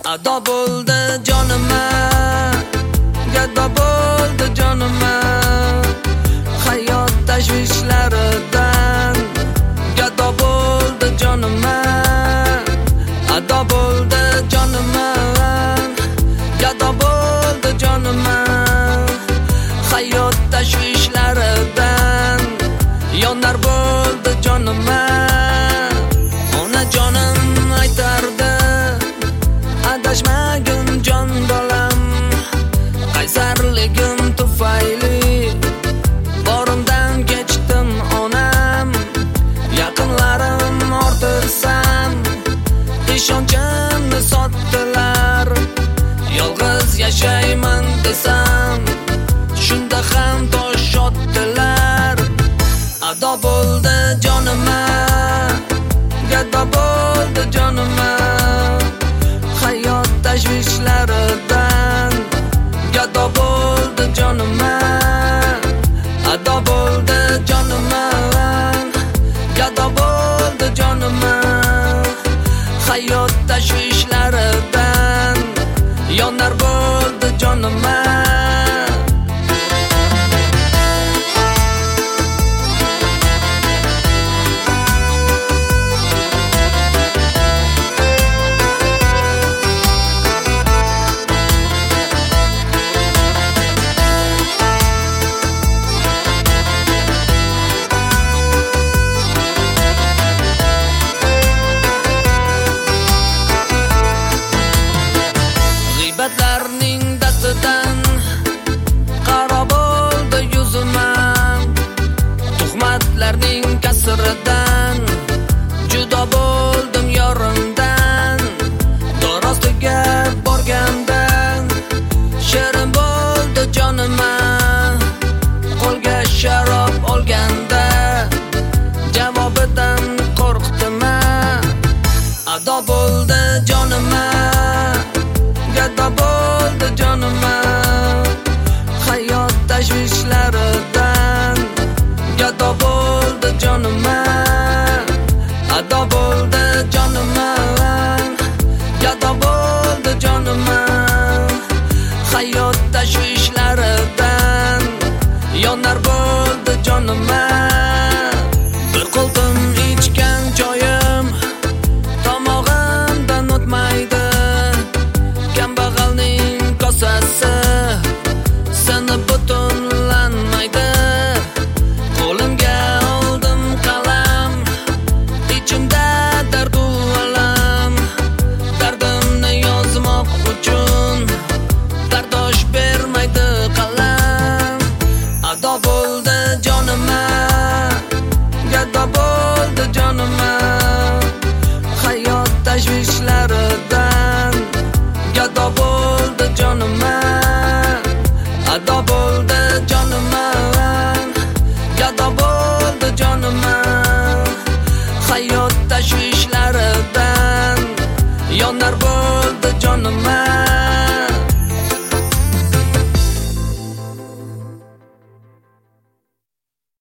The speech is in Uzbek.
ado bo'ldi jonima, gado bo'ldi jonima, hayot tashvishlaridan gado bo'ldi jonima, ado bo'ldi jonima, gado bo'ldi jonima, hayot tashvishlaridan yonar bo'ldi jonima. Ona jonim aytardi, adashmagin jon bolam, qaysarligim tufayli borimdan kechdim onam. Yaqinlarim ortirsam ishonchimni sotdilar, yolg'iz yashayman desam shunda ham tosh otdilar. Ado bo'ldi jonima, gado bo'ldi jonima, hayot tashvishlaridan gado bo'ldi jonima, ado bo'ldi jonima, gado bo'ldi jonima, hayot tashvishlaridan yonar bo'ldi jonima. G'iybatlarning dastidan qaro bo'ldi yuzima, tuhmatlarning kasridan judo bo'ldim yorimdan. Dorostiga borganda shirin bo'ldi jonima, qo'lga sharob olganda javobidan qo'rqdim. Ado bo'ldi jonima, gado bo'ldi jonima, hayot tashvishlaridan gado bo'ldi jonima, ado bo'ldi jonima, gado bo'ldi jonima, hayot tashvishlaridan yonar bo'ldi jonima. Bir qo'ltim ichgan joyim tomog'imdan o'tmaydi, kambag'alning kosasi sinib butunlanmaydi. Qo'limga oldim qalam, ichimda dardu alam, dardimni yozmoq uchun bardosh bermaydi qalam. Ado bo'ldi jonima, gado bo'ldi jonima, hayot tashvish